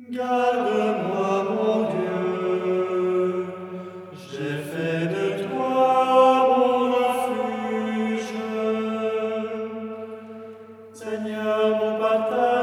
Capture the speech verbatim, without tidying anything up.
Garde-moi, mon Dieu, j'ai fait de toi mon refuge. Seigneur, mon partage,